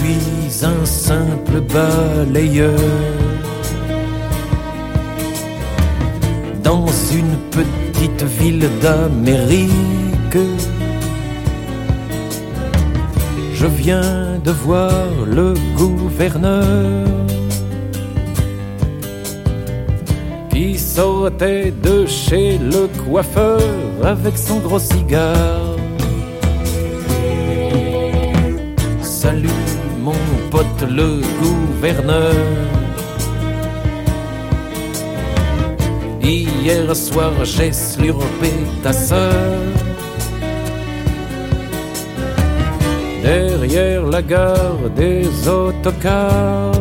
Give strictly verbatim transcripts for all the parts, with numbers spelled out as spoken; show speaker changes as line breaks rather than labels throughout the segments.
suis un simple balayeur dans une petite ville d'Amérique. Je viens de voir le gouverneur qui sortait de chez le coiffeur avec son gros cigare. Salut mon pote le gouverneur. Hier soir j'ai slurpé ta sœur derrière la gare des autocars.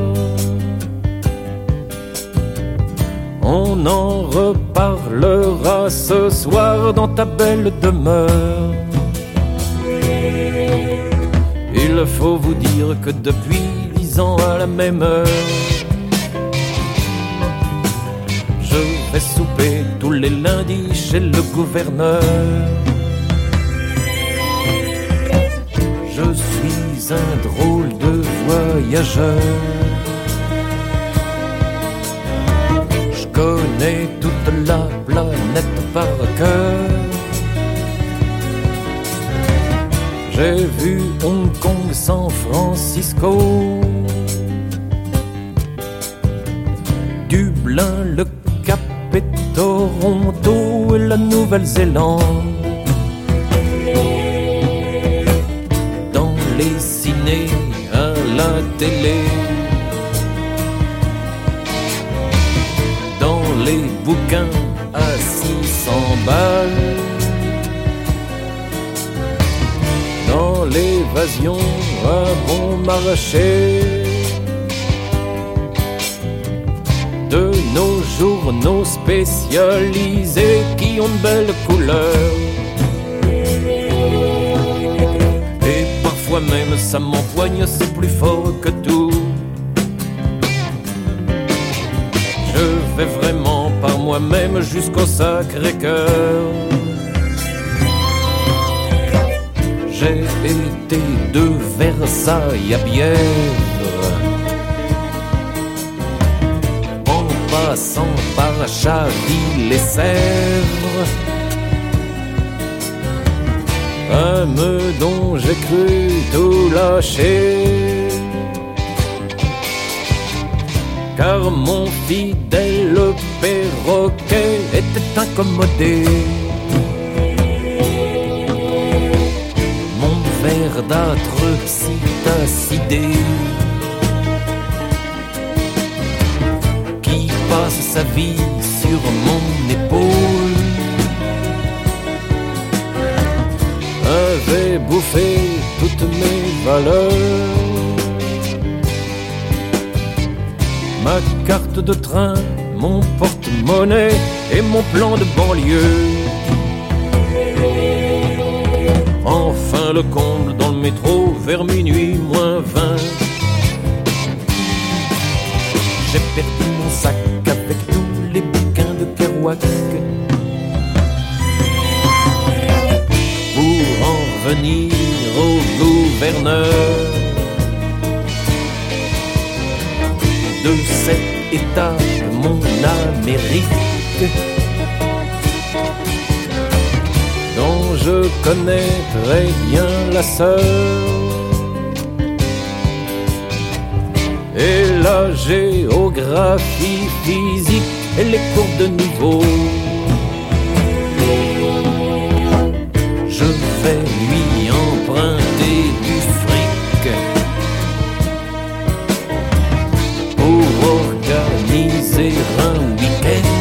On en reparlera ce soir dans ta belle demeure. Il faut vous dire que depuis dix ans à la même heure, je vais souper tous les lundis chez le gouverneur. Je suis un drôle de voyageur. Je connais toute la planète par cœur. J'ai vu Hong Kong, San Francisco, Dublin, le Cap et Toronto et la Nouvelle-Zélande. Dans les ciné, à la télé, dans les bouquins à six cents balles, dans l'évasion à bon marché. De nos journaux spécialisés qui ont de belles couleurs. Et parfois même ça m'empoigne, c'est plus fort que tout. Je vais vraiment par moi-même jusqu'au Sacré-Cœur. J'ai été de Versailles à Bièvre, en passant par Chaville et Sèvres, à Meudon j'ai cru tout lâcher, car mon fidèle perroquet était incommodé. Verdâtre psittacidé qui passe sa vie sur mon épaule avait bouffé toutes mes valeurs. Ma carte de train, mon porte-monnaie et mon plan de banlieue. Enfin le comble dans le métro vers minuit moins vingt. J'ai perdu mon sac avec tous les bouquins de Kerouac. Pour en revenir au gouverneur de cet état de mon Amérique, dont je connais très bien la sœur et la géographie physique et les courbes de niveau. Je vais lui emprunter du fric pour organiser un week-end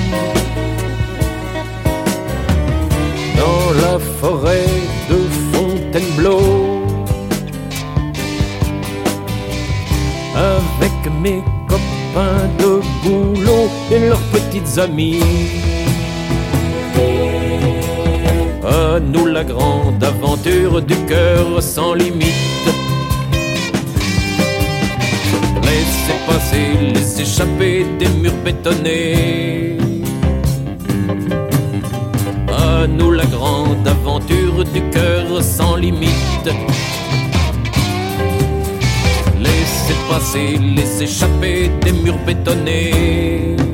dans la forêt de Fontainebleau, avec mes copains de boulot et leurs petites amies. À nous la grande aventure du cœur sans limite. Laissez passer les échappées des murs bétonnés. À nous la grande aventure du cœur sans limite. passer les échappées des murs bétonnés.